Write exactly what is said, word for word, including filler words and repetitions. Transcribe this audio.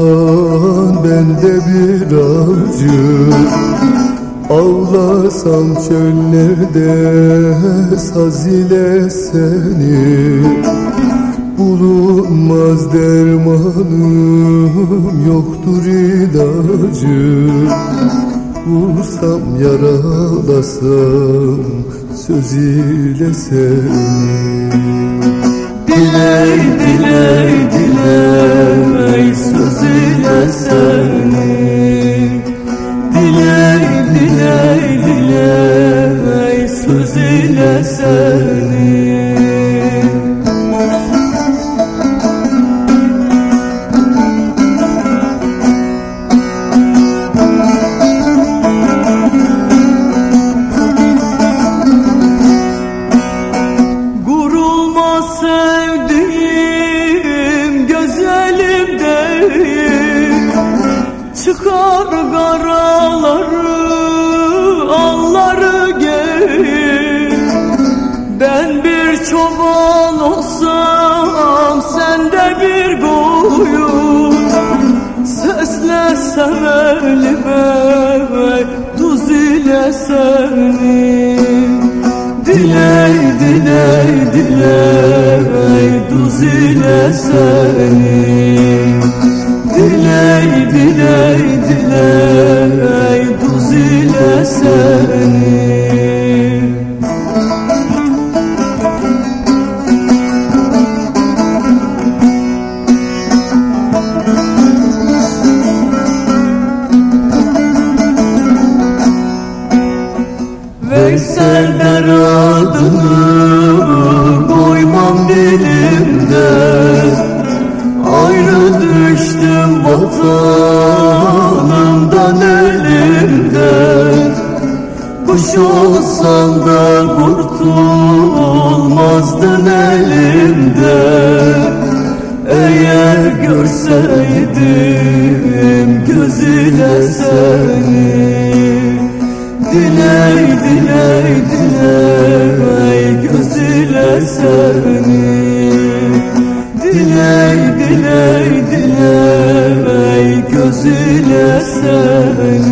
bende bir acı. Ağlasam çöllerde saz ile seni, bulunmaz dermanım, yoktur ilacı. Vursam yaralasam söz ile seni. Diley diley diley söz ile seni. Diley diley diley söz ile seni. Çıkar karaları, alları gelir. Ben bir çoban olsam, sen de bir koyun. Seslesem elime, tuz ile seni. Diley diley diley tuz ile seni. Diley diley diley tuz ile seni. Veysel'den adını koymam dilimden. Ayrı düştüm vatanımdan elimden. Kuş olsan da kurtulmazdın elimden. Eğer görseydim gözüyle seni. Diley diley diley gözüyle seni. Diley diley diley gözüyle seni.